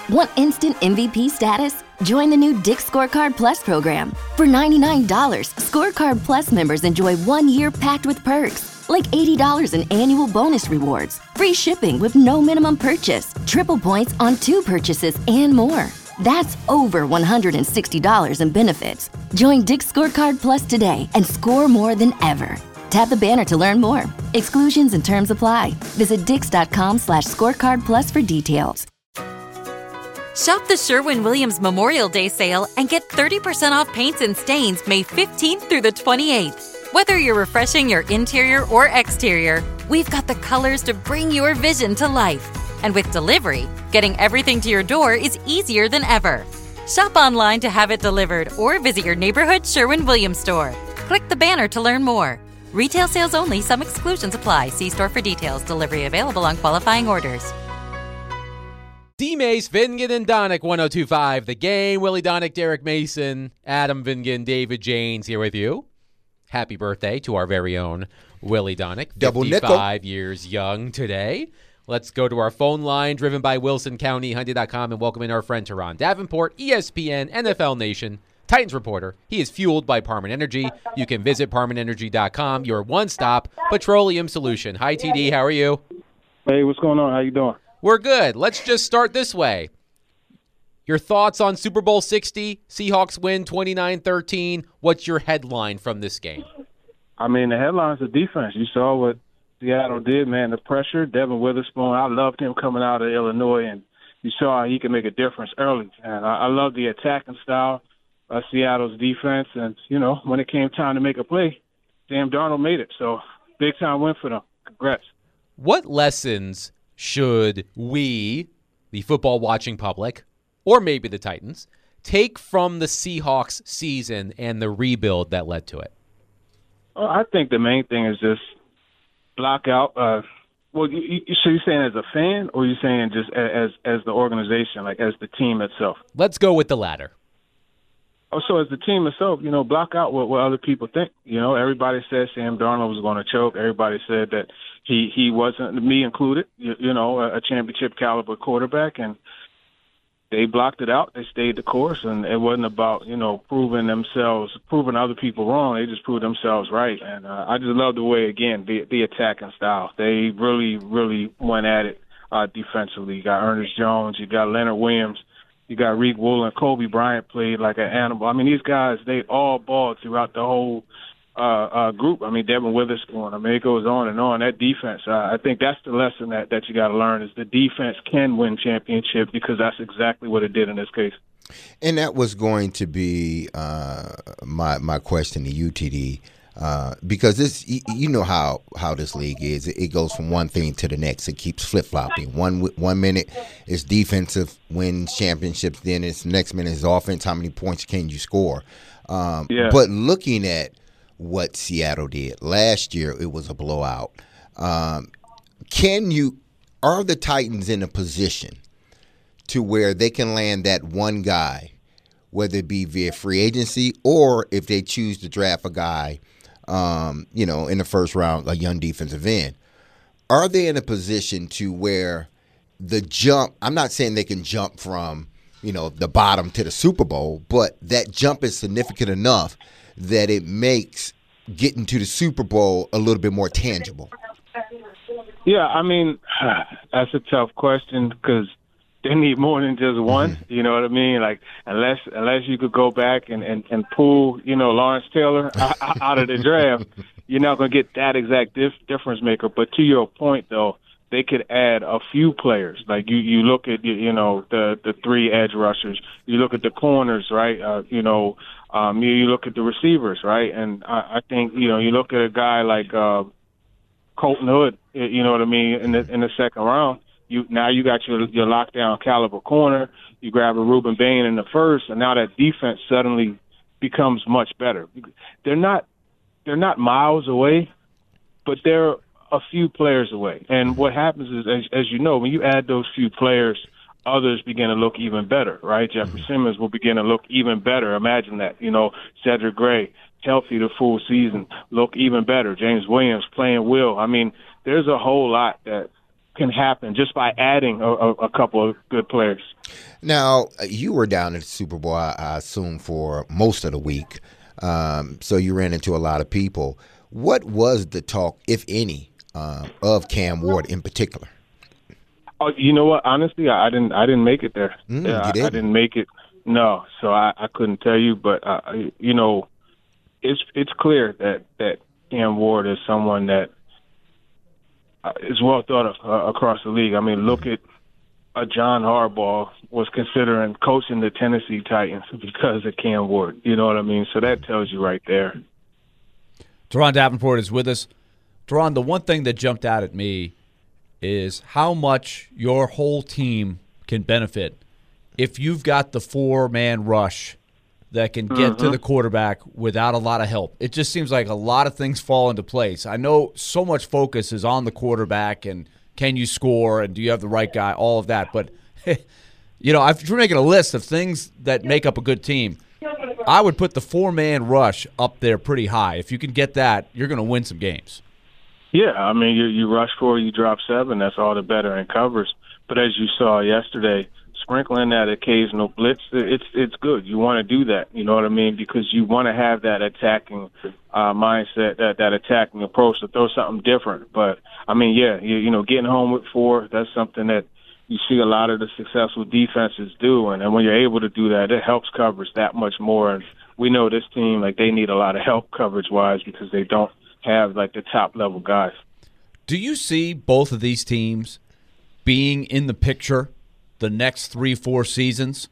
Want instant MVP status? Join the new Dick's Scorecard Plus program. For $99, Scorecard Plus members enjoy 1 year packed with perks, like $80 in annual bonus rewards, free shipping with no minimum purchase, triple points on 2 purchases, and more. That's over $160 in benefits. Join Dick's Scorecard Plus today and score more than ever. Tap the banner to learn more. Exclusions and terms apply. Visit dix.com/scorecard plus for details. Shop the Sherwin-Williams Memorial Day sale and get 30% off paints and stains May 15th through the 28th. Whether you're refreshing your interior or exterior, we've got the colors to bring your vision to life. And with delivery, getting everything to your door is easier than ever. Shop online to have it delivered or visit your neighborhood Sherwin-Williams store. Click the banner to learn more. Retail sales only. Some exclusions apply. See store for details. Delivery available on qualifying orders. D-Mace, Vingan, and Donick, 102.5 The Game. Willie Donick, Derek Mason, Adam Vingan, David Janes here with you. Happy birthday to our very own Willie Donick. Double 55 nickel. years young today. Let's go to our phone line, driven by Wilson County, Hyundai.com, and welcome in our friend Teron Davenport, ESPN, NFL Nation, Titans reporter. He is fueled by Parman Energy. You can visit ParmanEnergy.com, your one-stop petroleum solution. Hi, TD. How are you? Hey, what's going on? How you doing? We're good. Let's just start this way. Your thoughts on Super Bowl 60? Seahawks win 29-13. What's your headline from this game? I mean, the headline's the defense. You saw what Seattle did, man. The pressure, Devin Witherspoon, I loved him coming out of Illinois, and you saw how he can make a difference early. And I love the attacking style of Seattle's defense. And, you know, when it came time to make a play, Sam Darnold made it. So, big-time win for them. Congrats. What lessons should we, the football-watching public, or maybe the Titans, take from the Seahawks season and the rebuild that led to it? Well, I think the main thing is just block out. So you're saying as a fan, or you're saying just as the organization, like as the team itself? Let's go with the latter. Oh, so as the team itself, you know, block out what other people think. You know, everybody said Sam Darnold was going to choke. Everybody said that he wasn't, me included, you know, a championship caliber quarterback, and they blocked it out. They stayed the course, and it wasn't about, you know, proving other people wrong. They just proved themselves right. And I just love the way, again, the attacking style. They really, really went at it defensively. You got Ernest Jones. You got Leonard Williams. You got Reek Woolen. Kobe Bryant played like an animal. I mean, these guys, they all balled throughout the whole group. I mean, Devin Witherspoon. I mean, it goes on and on. That defense, I think that's the lesson that you got to learn is the defense can win championships because that's exactly what it did in this case. And that was going to be my question to you, TD, because this, you know how this league is. It goes from one thing to the next. It keeps flip-flopping. One minute it's defensive, wins championships. Then it's next minute is offense. How many points can you score? But looking at what Seattle did last year, it was a blowout. Are the Titans in a position to where they can land that one guy, whether it be via free agency or if they choose to draft a guy, you know, in the first round, a young defensive end? Are they in a position to where the jump, I'm not saying they can jump from, you know, the bottom to the Super Bowl, but that jump is significant enough that it makes getting to the Super Bowl a little bit more tangible? Yeah, I mean, that's a tough question because they need more than just one. You know what I mean? Like, unless you could go back and pull, you know, Lawrence Taylor out of the draft, you're not going to get that exact difference maker. But to your point, though, they could add a few players. Like you look at, you know, the three edge rushers. You look at the corners, right? You look at the receivers, right? And I think, you know, you look at a guy like Colton Hood, you know what I mean, in the second round. Now you got your lockdown caliber corner. You grab a Reuben Bain in the first, and now that defense suddenly becomes much better. They're not miles away, but they're a few players away. And what happens is, as you know, when you add those few players, others begin to look even better, right? Jeffrey Simmons will begin to look even better. Imagine that. You know, Cedric Gray, healthy the full season, look even better. James Williams playing well. I mean, there's a whole lot that can happen just by adding a couple of good players. Now, you were down at the Super Bowl, I assume, for most of the week, so you ran into a lot of people. What was the talk, if any, of Cam Ward in particular? Oh, you know what? Honestly, I didn't make it there. You didn't? I didn't make it. No, so I couldn't tell you. But you know, it's clear that Cam Ward is someone that is well thought of across the league. I mean, look at John Harbaugh was considering coaching the Tennessee Titans because of Cam Ward. You know what I mean? So that tells you right there. Teron Davenport is with us. Teron, the one thing that jumped out at me is how much your whole team can benefit if you've got the four-man rush that can get to the quarterback without a lot of help. It just seems like a lot of things fall into place. I know so much focus is on the quarterback and can you score and do you have the right guy, all of that. But, you know, if you're making a list of things that make up a good team, I would put the four-man rush up there pretty high. If you can get that, you're going to win some games. Yeah, I mean, you rush 4, you drop 7. That's all the better in covers. But as you saw yesterday, sprinkling that occasional blitz, it's good. You want to do that, you know what I mean, because you want to have that attacking mindset, that attacking approach to throw something different. But, I mean, yeah, you know, getting home with 4, that's something that you see a lot of the successful defenses do. And when you're able to do that, it helps coverage that much more. And we know this team, like, they need a lot of help coverage-wise because they don't have, like, the top-level guys. Do you see both of these teams being in the picture the next 3-4 seasons?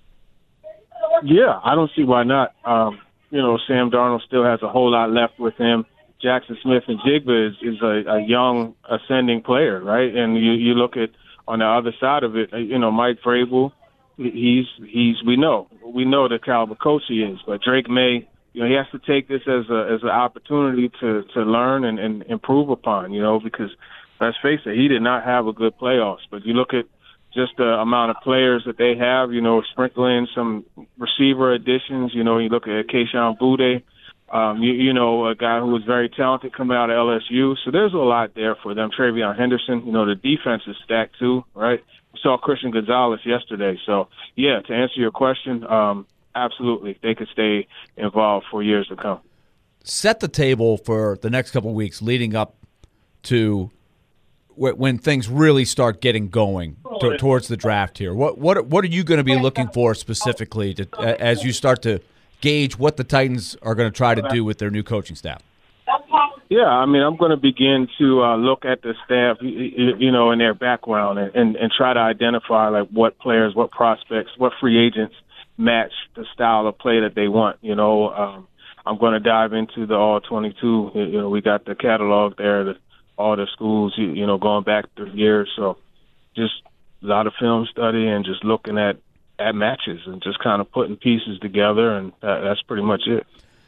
Yeah, I don't see why not. You know, Sam Darnold still has a whole lot left with him. Jackson Smith and Jigba is a young ascending player, right? And you look at on the other side of it, you know, Mike Vrabel, we know the caliber coach he is, but Drake May, you know, he has to take this as an opportunity to learn and improve upon, you know, because let's face it, he did not have a good playoffs. But you look at just the amount of players that they have, you know, sprinkling some receiver additions. You know, you look at Kayshon Boutte, you know, a guy who was very talented coming out of LSU. So there's a lot there for them. Travion Henderson, you know, the defense is stacked too, right? We saw Christian Gonzalez yesterday. So, yeah, to answer your question, absolutely, they could stay involved for years to come. Set the table for the next couple of weeks leading up to when things really start getting going towards the draft here. What are you going to be looking for specifically as you start to gauge what the Titans are going to try to do with their new coaching staff? Yeah, I mean, I'm going to begin to look at the staff, you know, and their background and try to identify, like, what players, what prospects, what free agents match the style of play that they want. You know, I'm going to dive into the All-22. You know, we got the catalog there, all the schools, you know, going back 3 years. So just a lot of film study and just looking at matches and just kind of putting pieces together, and that's pretty much it.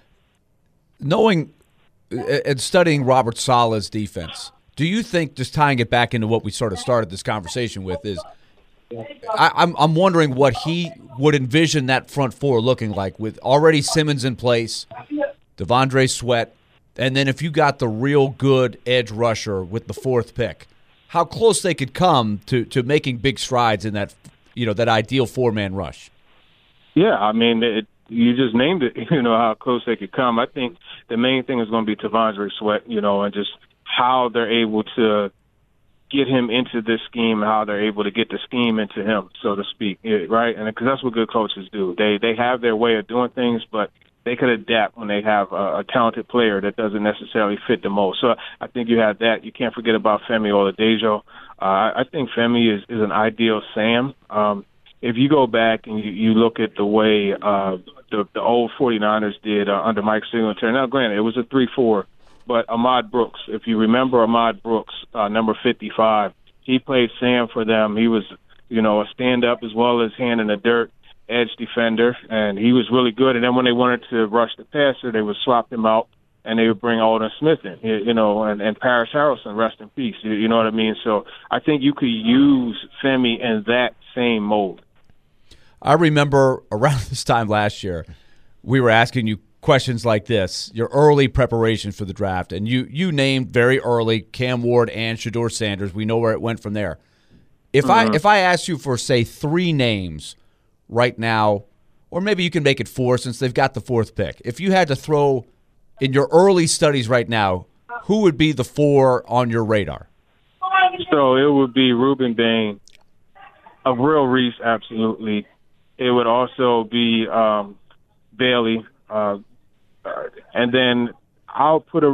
Knowing and studying Robert Saleh's defense, do you think, just tying it back into what we sort of started this conversation with, is I'm wondering what he would envision that front four looking like with already Simmons in place, Devondre Sweat, and then if you got the real good edge rusher with the 4th pick, how close they could come to making big strides in that, you know, that ideal 4-man rush. Yeah, I mean, you just named it, you know, how close they could come. I think the main thing is going to be Devondre Sweat, you know, and just how they're able to get him into this scheme, how they're able to get the scheme into him, so to speak, right? And because that's what good coaches do. They have their way of doing things, but they could adapt when they have a talented player that doesn't necessarily fit the mold. So I think you have that. You can't forget about Femi Oladejo. I think Femi is an ideal Sam. If you go back and you look at the way the old 49ers did under Mike Singletary, now granted, it was a 3-4, but Ahmad Brooks, if you remember Ahmad Brooks, number 55, he played Sam for them. He was, you know, a stand-up as well as hand in the dirt edge defender, and he was really good. And then when they wanted to rush the passer, they would swap him out, and they would bring Alden Smith in, you know, and Paris Harrelson, rest in peace. You know what I mean? So I think you could use Femi in that same mold. I remember around this time last year, we were asking you questions like this, your early preparation for the draft, and you named very early Cam Ward and Shedeur Sanders. We know where it went from there. If I asked you for, say, 3 names right now, or maybe you can make it 4 since they've got the 4th pick. If you had to throw in your early studies right now, who would be the 4 on your radar? So it would be Ruben Bain, a real Reese, absolutely. It would also be Bailey, and then I'll put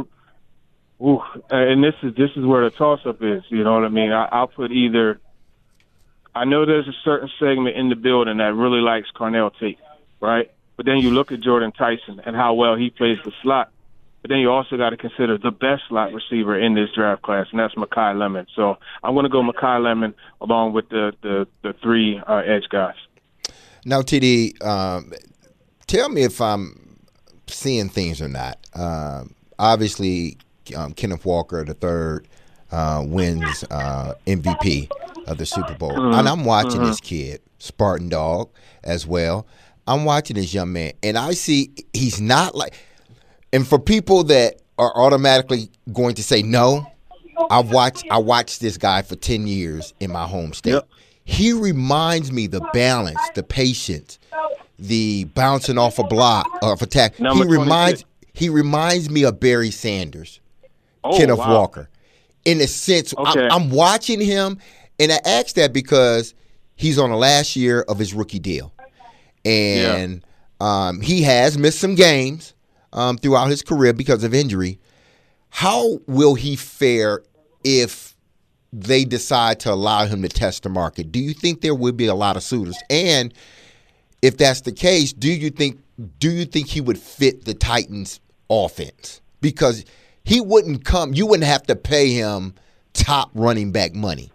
and this is where the toss-up is. You know what I mean? I'll put either. I know there's a certain segment in the building that really likes Carnell Tate, right? But then you look at Jordan Tyson and how well he plays the slot. But then you also got to consider the best slot receiver in this draft class, and that's Makai Lemon. So I'm going to go Makai Lemon along with the 3 edge guys. Now, TD, tell me if I'm seeing things or not. Obviously, Kenneth Walker III wins MVP of the Super Bowl. And I'm watching this kid, Spartan Dog, as well. I'm watching this young man, and I see he's not like – and for people that are automatically going to say no, I watched this guy for 10 years in my home state. Yep. He reminds me the balance, the patience, the bouncing off a block, off attack. He reminds me of Barry Sanders, Kenneth Walker. In a sense, okay. I'm watching him, and I ask that because he's on the last year of his rookie deal. And he has missed some games throughout his career because of injury. How will he fare if they decide to allow him to test the market? Do you think there would be a lot of suitors? And if that's the case, do you think he would fit the Titans offense? Because he wouldn't come, you wouldn't have to pay him top running back money.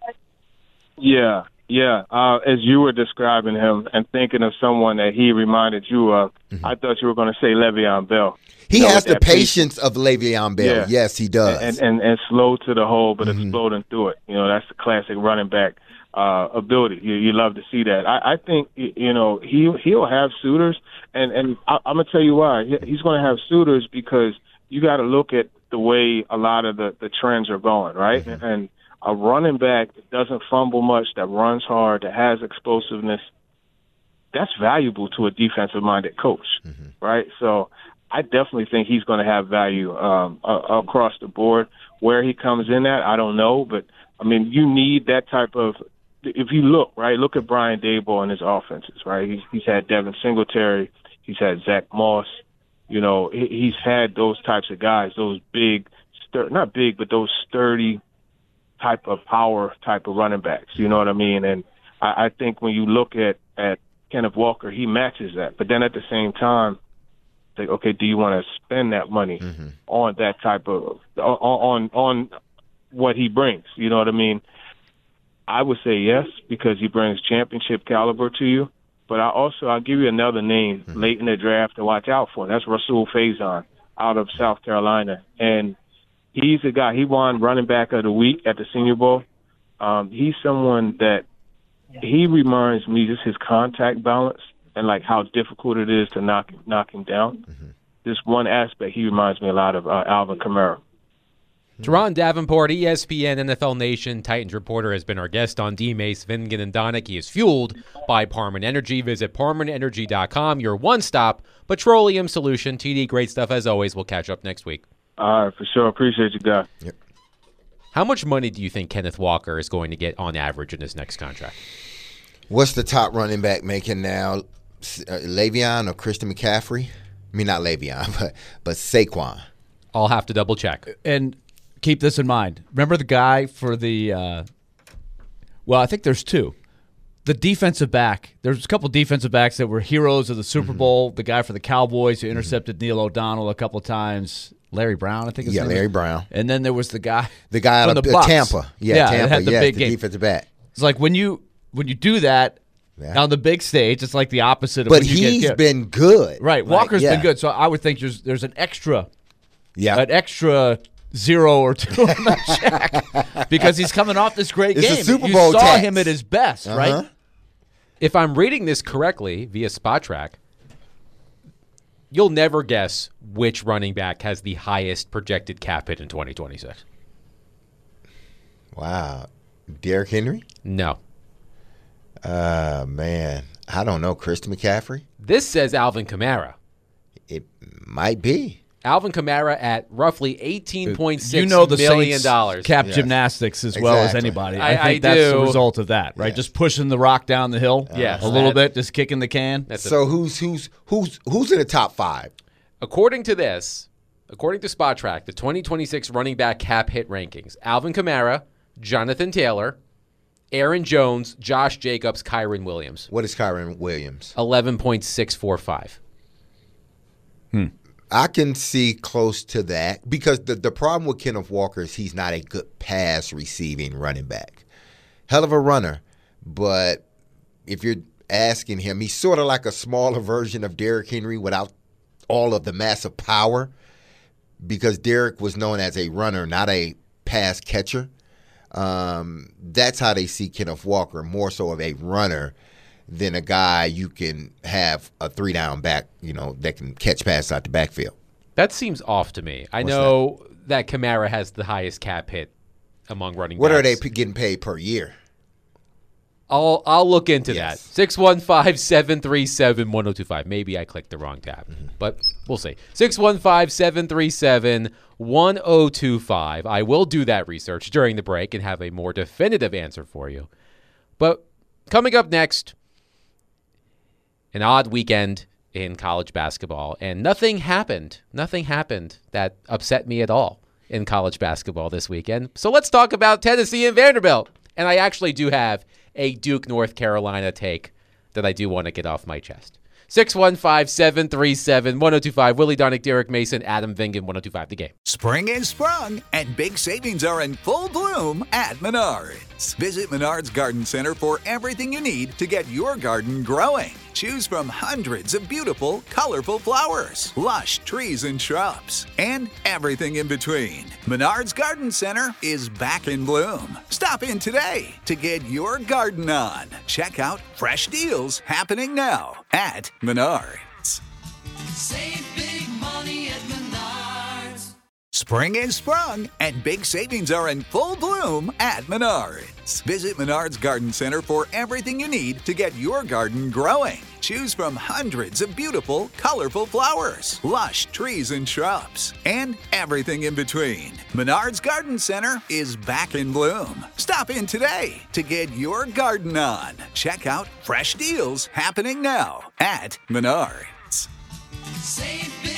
Yeah. As you were describing him and thinking of someone that he reminded you of, I thought you were going to say Le'Veon Bell. He has the patience of Le'Veon Bell. Yeah. Yes, he does. And slow to the hole, but exploding through it. You know, that's the classic running back ability. You love to see that. I think, he'll have suitors, and I'm going to tell you why. He's going to have suitors because you got to look at the way a lot of the trends are going, right? And a running back that doesn't fumble much, that runs hard, that has explosiveness, that's valuable to a defensive-minded coach, right? So I definitely think he's going to have value across the board. Where he comes in at, I don't know. But, I mean, you need that type of – if you look at Brian Daboll and his offenses, right? He's had Devin Singletary. He's had Zach Moss. You know, he's had those types of guys, those big – not big, but those sturdy – type of power type of running backs, you know what I mean? And I think when you look at Kenneth Walker, he matches that. But then at the same time, say, okay, do you want to spend that money on that type of on what he brings? You know what I mean? I would say yes, because he brings championship caliber to you. But I'll give you another name late in the draft to watch out for. That's Rasul Faison out of South Carolina. And he's a guy, he won running back of the week at the Senior Bowl. He's someone that he reminds me just his contact balance and like how difficult it is to knock him down. This one aspect, he reminds me a lot of Alvin Kamara. Teron Davenport, ESPN, NFL Nation, Titans reporter, has been our guest on D-Mace, Vingan, and Donick. He is fueled by Parman Energy. Visit ParmanEnergy.com, your one-stop petroleum solution. TD, great stuff as always. We'll catch up next week. All right, for sure. Appreciate you, guys. Yep. How much money do you think Kenneth Walker is going to get on average in his next contract? What's the top running back making now? Le'Veon or Christian McCaffrey? I mean, not Le'Veon, but Saquon. I'll have to double check. And keep this in mind. Remember the guy for the I think there's 2. The defensive back. There's a couple defensive backs that were heroes of the Super Bowl. The guy for the Cowboys who intercepted Neil O'Donnell a couple of times. Larry Brown, I think his name Larry Brown. And then there was the guy out of Tampa. Tampa. Had the big game. Defensive back. It's like when you do that on the big stage, it's like the opposite of what you get. But he's been good. Right. Walker's been good. So I would think there's an extra zero or 2 on the check because he's coming off this great game. A Super Bowl you saw him at his best, right? If I'm reading this correctly via Spot Track, You'll never guess which running back has the highest projected cap hit in 2026. Wow. Derrick Henry? No. Man. I don't know. Christian McCaffrey? This says Alvin Kamara. It might be. Alvin Kamara at roughly $18.6 you know the million. Saints cap gymnastics as well as anybody. I think that's the result of that, right? Yes. Just pushing the rock down the hill a little bit, just kicking the can. So who's in the top 5? According to Spot Track, the 2026 running back cap hit rankings: Alvin Kamara, Jonathan Taylor, Aaron Jones, Josh Jacobs, Kyren Williams. What is Kyren Williams? 11.645. I can see close to that because the problem with Kenneth Walker is he's not a good pass receiving running back. Hell of a runner, but if you're asking him, he's sort of like a smaller version of Derrick Henry without all of the massive power, because Derrick was known as a runner, not a pass catcher. That's how they see Kenneth Walker, more so of a runner than a guy you can have a 3-down back, that can catch passes out the backfield. That seems off to me. I know that Kamara has the highest cap hit among running backs. What are they getting paid per year? I'll look into that. 615-737-1025. Maybe I clicked the wrong tab, but we'll see. 615-737-1025. I will do that research during the break and have a more definitive answer for you. But coming up next, an odd weekend in college basketball, and nothing happened that upset me at all in college basketball this weekend. So let's talk about Tennessee and Vanderbilt. And I actually do have a Duke, North Carolina take that I do want to get off my chest. 615-737-1025. Willie Darnick, Derek Mason, Adam Vingan, 1025 The Game. Spring is sprung, and big savings are in full bloom at Menards. Visit Menards Garden Center for everything you need to get your garden growing. Choose from hundreds of beautiful, colorful flowers, lush trees and shrubs, and everything in between. Menards Garden Center is back in bloom. Stop in today to get your garden on. Check out fresh deals happening now at Menards. Save big money at Menards. Spring is sprung, and big savings are in full bloom at Menards. Visit Menards Garden Center for everything you need to get your garden growing. Choose from hundreds of beautiful, colorful flowers, lush trees and shrubs, and everything in between. Menards Garden Center is back in bloom. Stop in today to get your garden on. Check out fresh deals happening now at Menards. Save big